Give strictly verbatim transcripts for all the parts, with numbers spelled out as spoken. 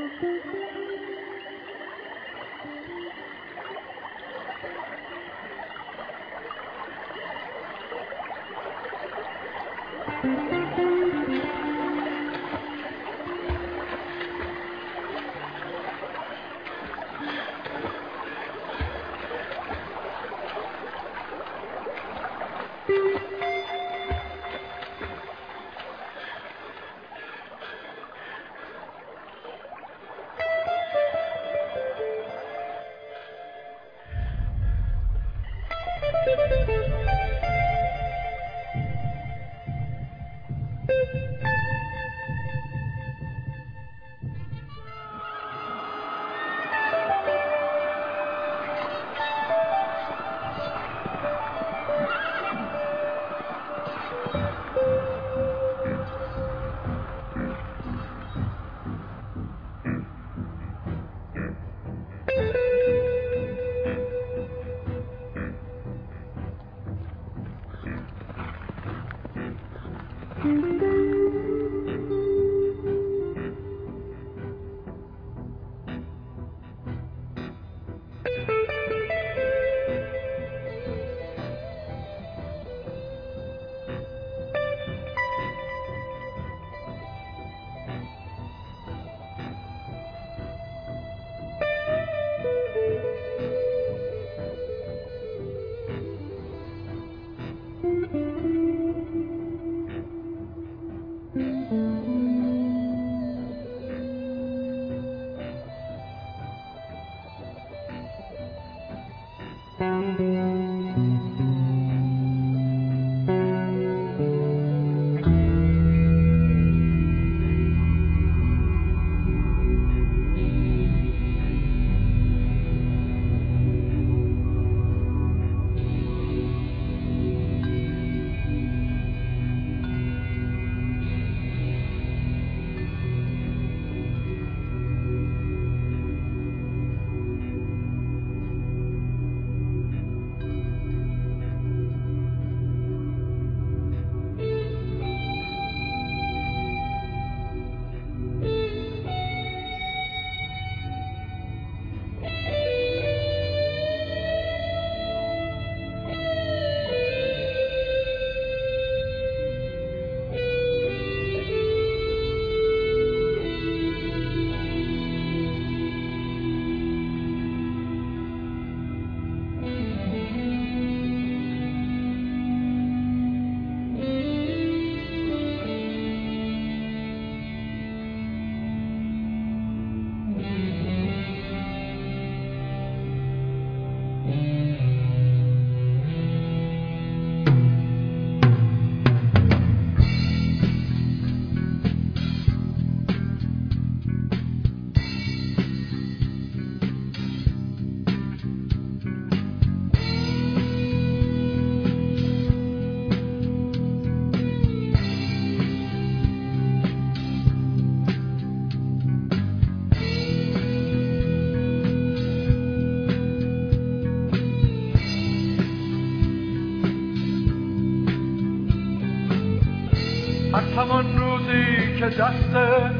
همان روزی که دست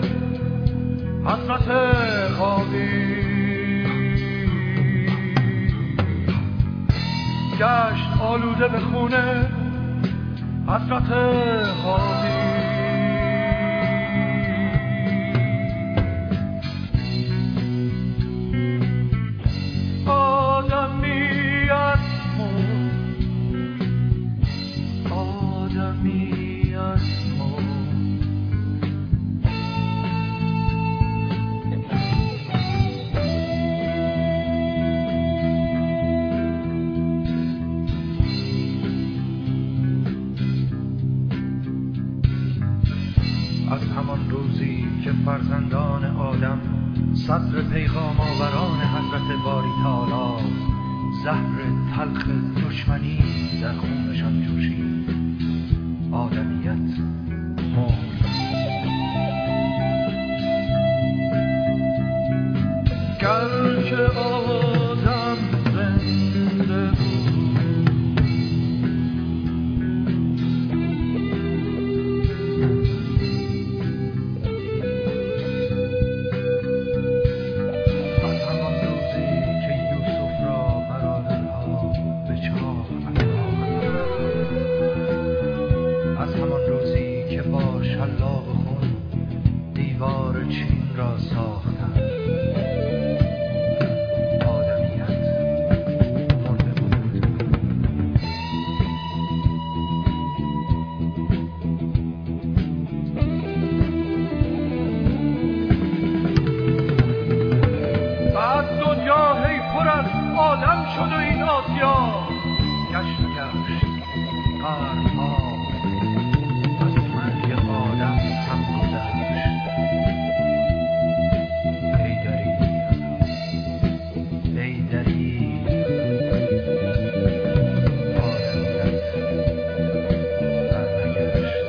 حسرت خوابی گشت آلوده به خونه حسرت خوابی آدمی از آدمی از از همان روزی که فرزندان آدم صدر پیغام آوران حضرت باری تعالی زهر تلخ دشمنی در خونشان جوشید، آدمیت مرد. گر که آدم زنده بود همان روزی که با شلاق خون دیوار چین را ساختند. آدمیت مرده بود. بعد دنیا هی پر از آدم شد و این آسیا گشت و گشت قرنها از مرگ آدم هم گذشت. ای دریغ ای دریغ آدمیت برنگشت.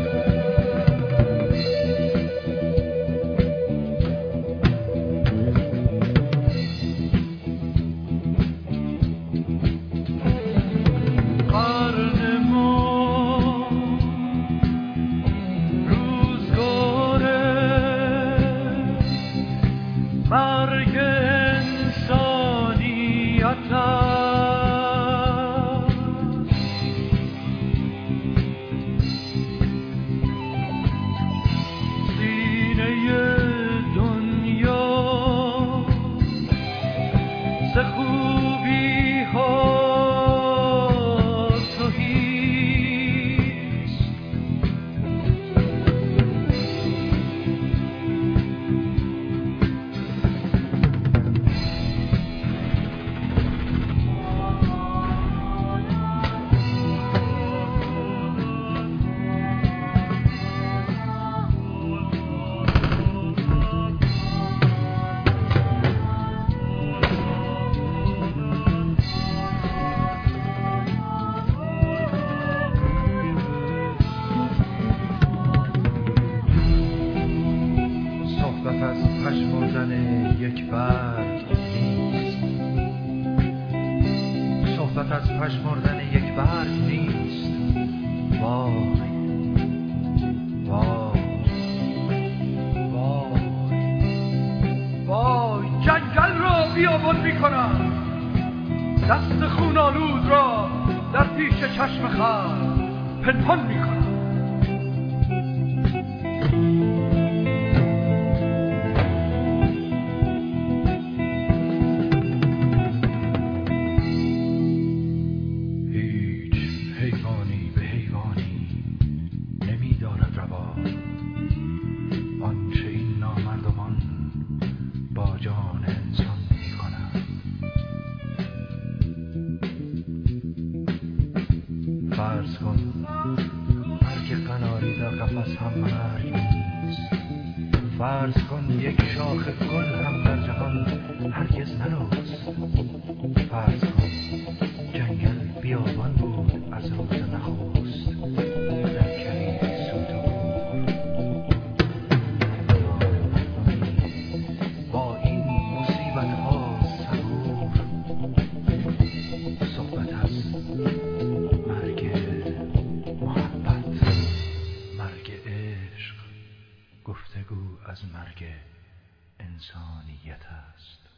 قرن ما روزگار مرگ انسانیت است. سینه دنیا ز خوبی ها صحبت از پژمردن یک برگ نیست. صحبت از پژمردن یک برگ نیست. وای وای وای وای جنگل را بیابان میکنم، دست خونالود را در پیش چشم خلق پنهان میکنم. آنچه این نامردمان با جان انسان می کنند. فرض کن مرگ قناری در قفس هم مرگ نیست. فرض کن یک شاخ گل هم در جهان هرگز نرست. فرض کن جنگل بیابان بود از روز نخست در کلید سوت و با این مصیبت ها صبور. صحبت از مرگ محبت، مرگ عشق، گفتگو از مرگ انسانیت است.